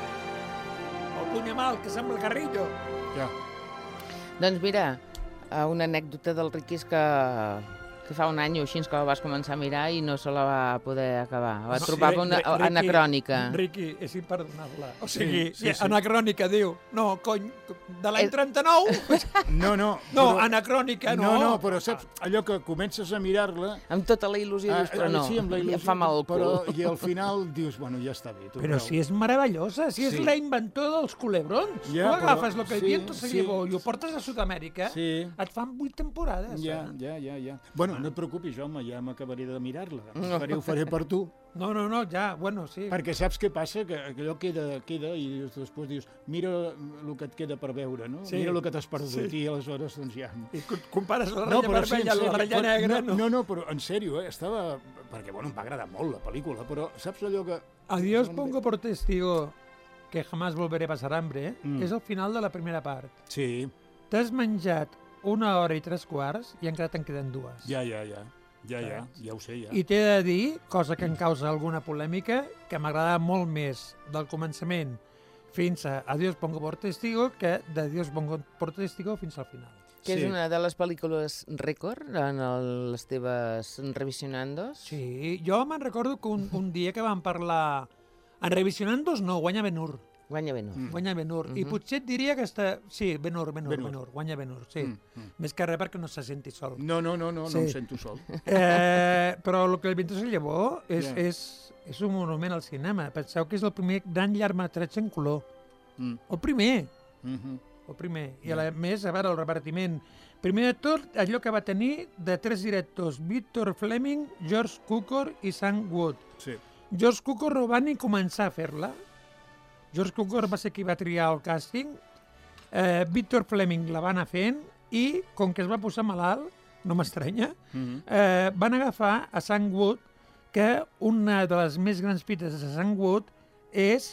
El punyamal, que sembla el Carrillo. Ja. Doncs mira, una anècdota del Riqui és que fa un any o així que la vas començar a mirar i no se la va poder acabar. Va trobar una anacrònica. Riqui, és imperdonable. O sigui, anacrònica, diu. No, cony, de l'any 39? No, anacrònica, no. No, però saps, allò que comences a mirar-la... Amb tota la il·lusió, dius, però no, em fa mal el cul. I al final dius, bueno, ja està bé. Però si és meravellosa, si és la inventor dels culebrons. Tu agafes el que hi havia en Tossellevó i ho portes a Sud-amèrica, et fan 8 temporades. Ja. Bueno, no et preocupis, home, ja m'acabaré de mirar-la. Ho faré per tu. No, ja, bueno, sí. Perquè saps què passa? Que allò queda i després dius, mira el que et queda per veure, no? Mira el que t'has perdut i aleshores, doncs ja... I compares la ratlla vermella amb la ratlla negra, no? No, però en sèrio, estava... Perquè, bueno, em va agradar molt la pel·lícula, però saps allò que... A Dios pongo por testigo que jamás volveré a pasar hambre, és el final de la primera part. Sí. T'has menjat 1 hora i 3 quarts i encara te'n queden 2. Ja ho sé, ja. I t'he de dir, cosa que em causa alguna polèmica, que m'agrada molt més del començament fins a Dios pongo por testigo que de Dios pongo por testigo fins al final. Que és una de les pel·lícules rècord en les teves revisionandos? Sí, jo me'n recordo que un dia que vam parlar... En revisionandos no, guanya Ben-Hur. Guanya Ben-Hur. I potser et diria que està... Sí, Ben-Hur, guanya Ben-Hur, sí. Més que res perquè no se senti sol. No em sento sol. Però el que el viento se llevó és un monument al cinema. Penseu que és el primer gran llargmetratge en color. El primer. El primer. I a més, a veure, el repartiment. Primer de tot, allò que va tenir de 3 directors, Victor Fleming, George Cukor i Sam Wood. Sí. George Cukor no va ni començar a fer-la. George Cukor va ser qui va triar el càsting. Victor Fleming la va anar fent i, com que es va posar malalt, no m'estranya, van agafar a Sam Wood, que una de les més grans fites de Sam Wood és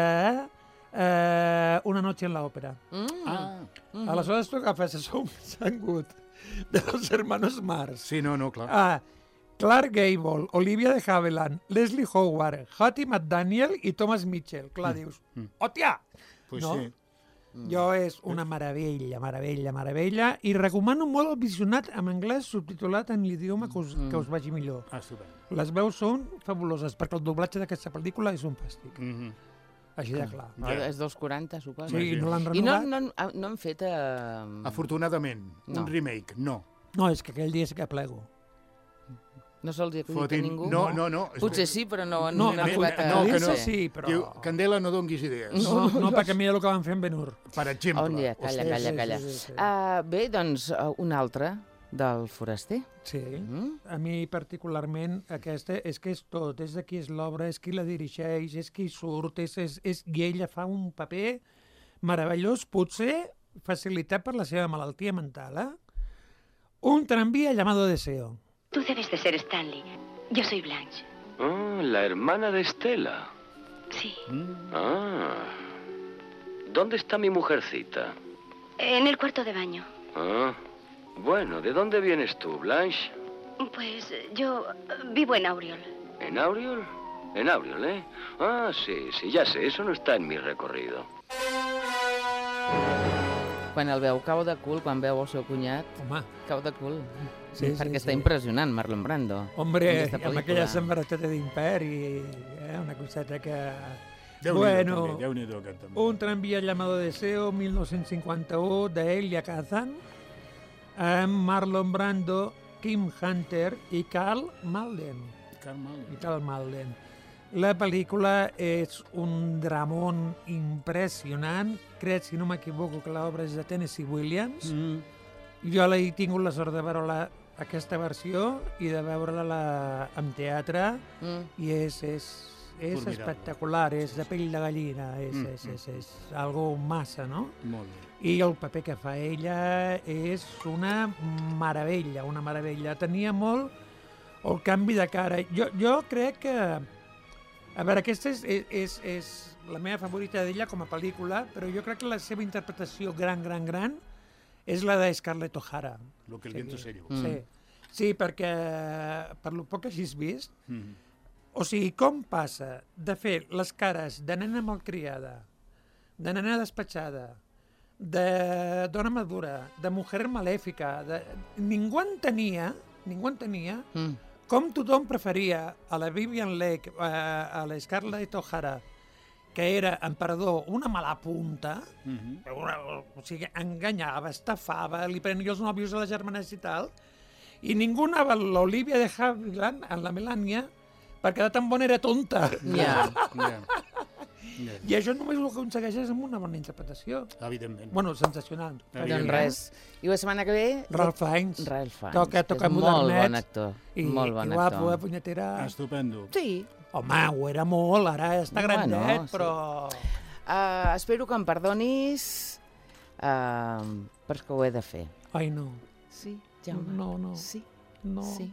Una noche en la ópera. Aleshores tu agafes a Sam Wood, de los hermanos Mars. Sí, no, clar. Clark Gable, Olivia de Havilland, Leslie Howard, Hattie McDaniel i Thomas Mitchell. Clar, dius, hòstia! Pues no? sí. Jo és una meravella, i recomano molt el visionat en anglès subtitulat en l'idioma que us vagi millor. Les veus són fabuloses, perquè el doblatge d'aquesta pel·lícula és un fàstic. Així de clar. És dels 40, suposo. Sí, no l'han renovat. I no han fet... Afortunadament, un remake, no. No, és que aquell dia sí que plego. No se'ls ha acudit a ningú? No. Potser sí, però no han arribat a... No, sí, però... Diu, Candela, no donguis idees. No, perquè mira el que van fer amb Ben-Hur. Per exemple. Calla. Bé, doncs, un altre del foraster. Sí. A mi particularment aquesta és que és tot. És de qui és l'obra, és qui la dirigeix, és qui surt, i ella fa un paper meravellós, potser facilitat per la seva malaltia mental. Un tranvía llamado Deseo. Tú debes de ser Stanley. Yo soy Blanche. Ah, la hermana de Estela. Sí. Ah. ¿Dónde está mi mujercita? En el cuarto de baño. Ah. Bueno, ¿de dónde vienes tú, Blanche? Pues yo vivo en Auriol. ¿En Auriol? En Auriol, ¿eh? Ah, sí, ya sé, eso no está en mi recorrido. Quan el veu cau de cul, quan veu el seu cunyat, cau de cul. Sí, perquè està impressionant, Marlon Brando. Hombre, amb aquella samarreteta d'imperi, una coseta que... Déu-n'hi-do, Un tranvía llamado Deseo, 1951, de Elia Kazan, amb Marlon Brando, Kim Hunter i Karl Malden. La pel·lícula és un dramón impressionant. Crec, si no m'equivoco, que l'obra és de Tennessee Williams. Jo he tingut la sort de veure aquesta versió i de veure-la en teatre i és espectacular, és de pell de gallina, és algo massa, no? Molt bé. I el paper que fa ella és una meravella, una meravella. Tenia molt el canvi de cara. Jo crec que... A veure, aquesta és la meva favorita d'ella com a pel·lícula, però jo crec que la seva interpretació gran és la de Scarlett O'Hara. Lo que el viento se llevó. Sí, perquè per lo poc que hagis vist, o sigui, com passa de fer les cares de nena malcriada, de nena despatxada, de dona madura, de mujer malèfica, ningú entenia com tothom preferia a la Vivien Leigh, a la Scarlett O'Hara, que era, en perdó, una mala punta, o sigui, enganyava, estafava, li prenia els nòvios a les germanes i tal, i ningú anava a l'Olivia de Havilland, en la Melania, perquè de tan bona era tonta. I això només ho aconsegueixes amb una bona interpretació. Evidentment. Bueno, sensacional. Doncs res. I la setmana que ve... Ralph Fiennes. Toca modernet. Molt bon actor. Molt bon actor. I guapo, punyetera. Estupendo. Sí. Home, ho era molt, ara està grandet, però... Espero que em perdonis, perquè ho he de fer. Ai, no. Sí, Jaume. No. Sí. No. Sí.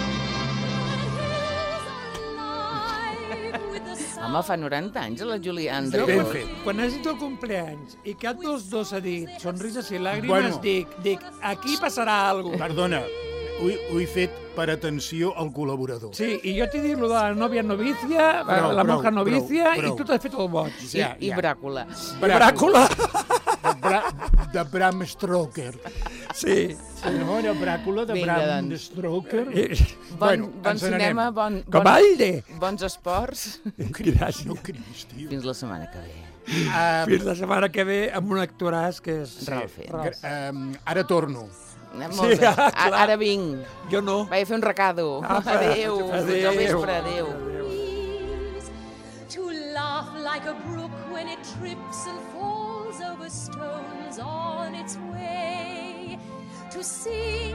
Home, fa 90 anys, la Julie Andrews. Ben fet. Quan has dit el compleanys i cap dels dos ha dit sonrises i làgrimes, dic, aquí passarà alguna cosa. Perdona, ho he fet per atenció al col·laborador. Sí, i jo t'he dit lo de la nòvia novícia, la monja novícia, i tu t'has fet el boig. I Bràcula. Bràcula! De Bram Stoker. Sí. No, era Bràcula de Bram Stoker. Bon cinema, bons esports. Gràcies. No cridis, tio. Fins la setmana que ve. Fins la setmana que ve amb un actoràs que és... Ralph. Ara torno. Molt bé. Ara vinc. Jo no. Vaig a fer un recado. Adéu. Fins al vespre. Adéu. To laugh like a brook when it trips and falls over stones on its way. To see